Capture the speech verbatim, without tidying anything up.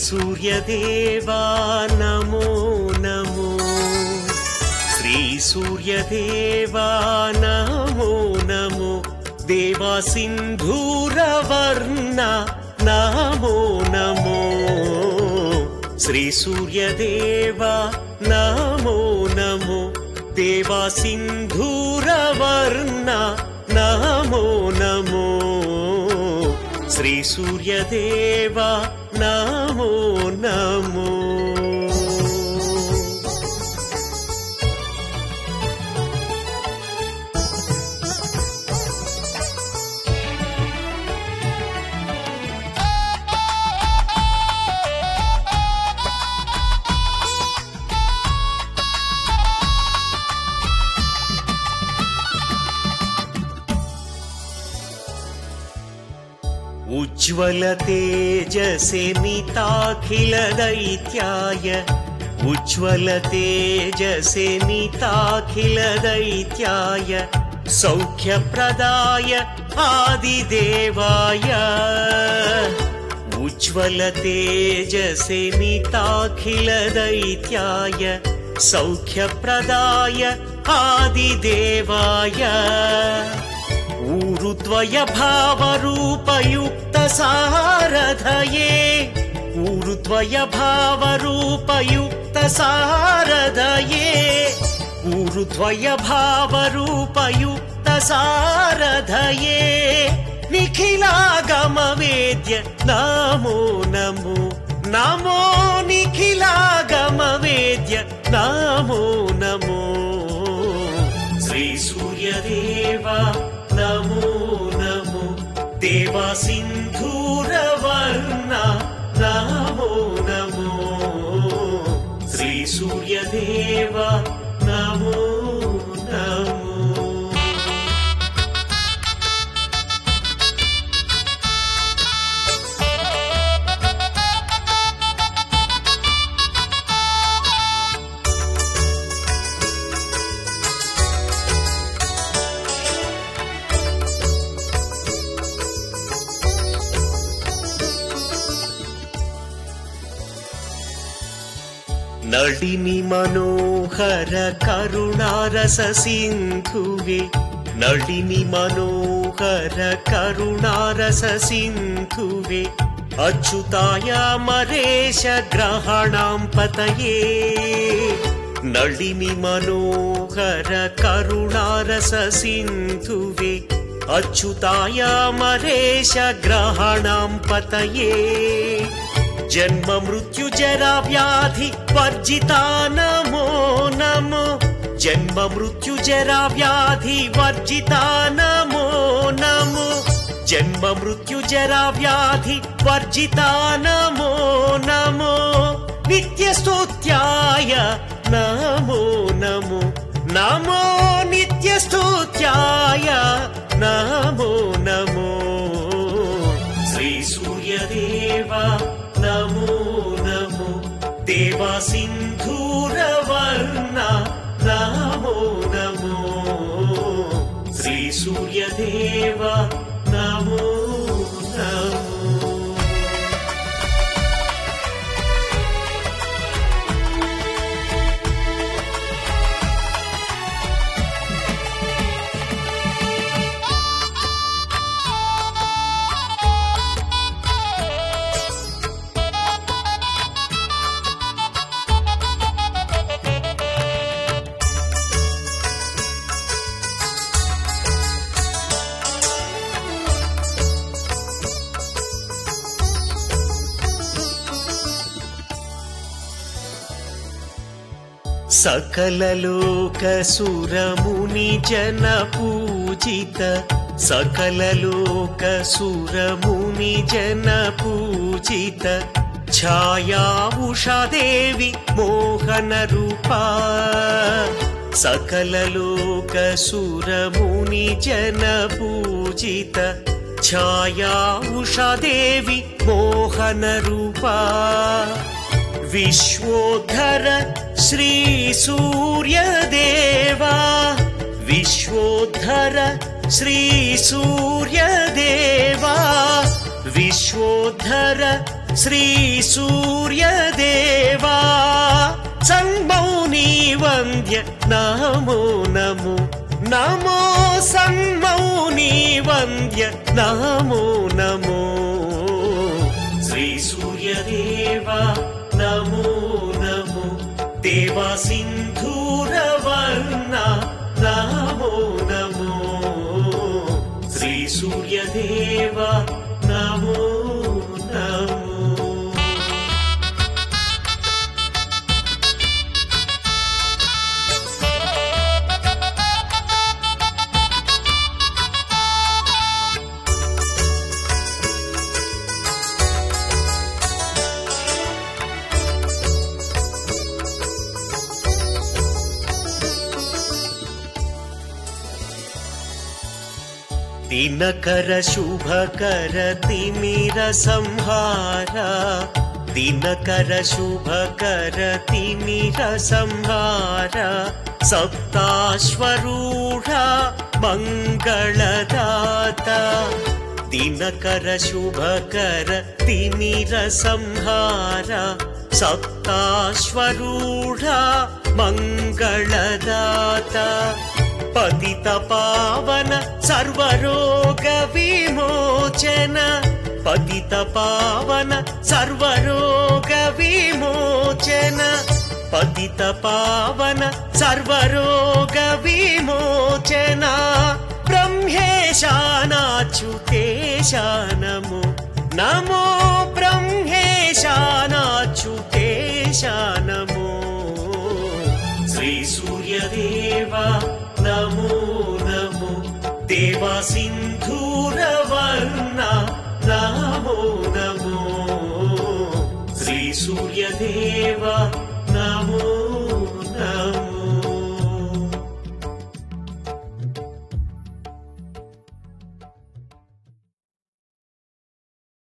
सूर्यदेवा नमो नमो श्री सूर्यदेवा नमो नमो देवा सिन्धूरवर्ण नमो नमो श्री सूर्यदेवा नमो नमो देवा सिन्धूरवर्ण नमो नमो श्री सूर्यदेवा नमो नमो उज्ज्वल तेजसे नीताखिल दैत्याय उज्ज्वल तेजसे नीताखिल दैत्याय सौख्यप्रदाय आदिदेवाय उज्ज्वल तेजसे नीताखिल दैत्याय सौख्यप्रदाय आदिदेवाय ऊरुद्वय भावरूपयुक्त सारथये ऊरुद्वय भावरूपयुक्त सारथये ऊरुद्वय भावरूपयुक्त सारथये निखिलागमवेद्य नमो नमो नमो निखिलागमवेद्य नमो नमो श्री सूर्यदेवा नमो नमो देवा सिन्धूरवर्ण नमो नमो श्री सूर्यदेवा नमो नमो नलिनी मनोहर करुणारस सिन्धुवे नलिनी मनोहर करुणारस सिन्धुवे अच्युताय मरेश ग्रहाणां पतये नलिनी मनोहर करुणारस सिन्धुवे अच्युताय मरेश ग्रहाणां पतये जन्म मृत्यु जरा व्याधि वर्जिता नमो नमो जन्म मृत्यु जरा व्याधि वर्जिता नमो नमो जन्म मृत्यु जरा व्याधि वर्जिता नमो नमो नित्यस्तुत्याय नमो नमो नमो नित्यस्तुत्याय नमो नमो श्री सूर्यदेवा नमो नमो देवा सिन्धूरवर्ण नमो नमो श्री सूर्यदेवा नमो नमो सकल लोक सुर मुनि जन पूजित सकल लोक सुर मुनि जन पूजित छाया उषा देवी मोहन रूपा सकल लोक सुर मुनि जन पूजित छाया उषा देवी मोहन रूपा विश्वोद्धर श्री सूर्यदेवा विश्वोद्धर श्री सूर्यदेवा विश्वोद्धर శ్రీ సూర్యదేవా సన్మౌని వంద్య నమో నమో నమో సన్మౌని వంద్య నమో నమో శ్రీ సూర్యదేవా నమో నమో దేవా సింధూరవర్ణ నమో నమో శ్రీ సూర్యదేవా నమో నమో दिनकर शुभकर तिमिर संहार दिनकर शुभकर तिमिर संहार सप्ताश्वरूढ मंगलदाता दिनकर शुभकर तिमिर संहार सप्ताश्वरूढ मंगलदाता पतित पावन सर्वरोग विमोचन पतित पावन सर्वरोग विमोचन पतित पावन सर्वरोग विमोचन ब्रह्मेशानाच्युतेशा नमो नमो ब्रह्मेशानाच्युतेशा नमो श्री सूर्यदेवा नमो नमो देवा सिन्धूरवर्ण नमो नमो श्री सूर्यदेवा